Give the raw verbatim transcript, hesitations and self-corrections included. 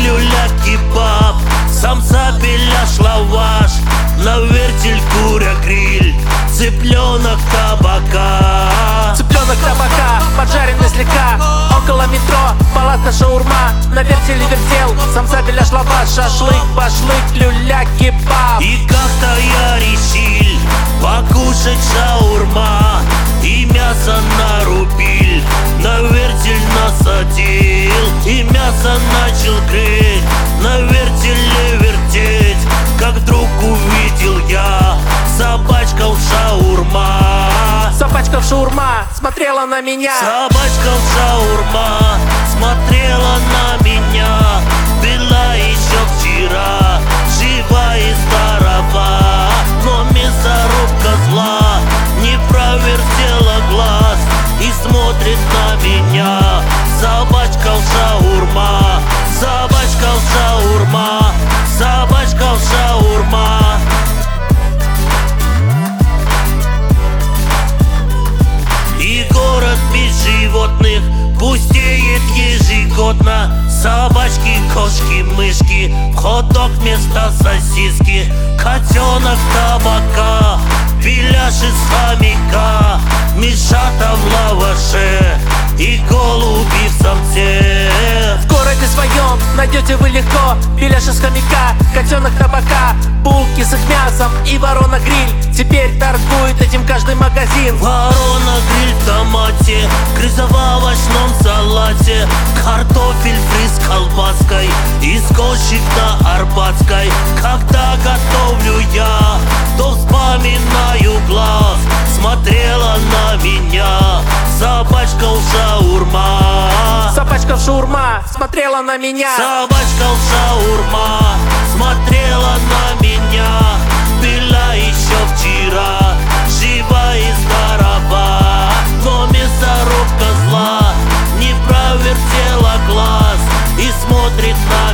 люля-кебаб, самса, беляш, лаваш, на вертель куря гриль, цыпленок табака. Цыпленок табака, поджаренный слегка, около метро, палатка шаурма, на вертеле вертел, самса, беляш, лаваш, шашлык, башлык, люля-кебаб. И как-то я решил покушать шаурма и мясо нарубил, на вертель насадил и мясо начал греть, на вертеле вертеть, как вдруг увидел я собачка в шаурма. Собачка в шаурма смотрела на меня. Собачка в шаурма смотрела на меня, была еще вчера жива и здорова, но мясорубка зла не провертела глаз и смотрит на меня. Собачка в шаурма, собачка в шаурма, собачка в шаурма. И город без животных пустеет ежегодно. Собачки, кошки, мышки, в хот-дог вместо сосиски, котенок табака, беляш из хомяка, мишата в лаваше и голуби в самце. В городе своем найдете вы легко беляш из хомяка, котенок табака, булки с их мясом и ворона гриль. Теперь торгует этим каждый магазин. Ворона гриль в томате, крыса в овощном салате, картофель фри с колбаской, извозчик на Арбатской. Когда готовлю я, то вспоминаю глаз, смотрела на меня собачка в шаурма. Собачка в шаурма смотрела на меня. Собачка в шаурма смотрела на меня, была еще вчера жива и здорова, но мясорубка зла не провертела глаз и смотрит на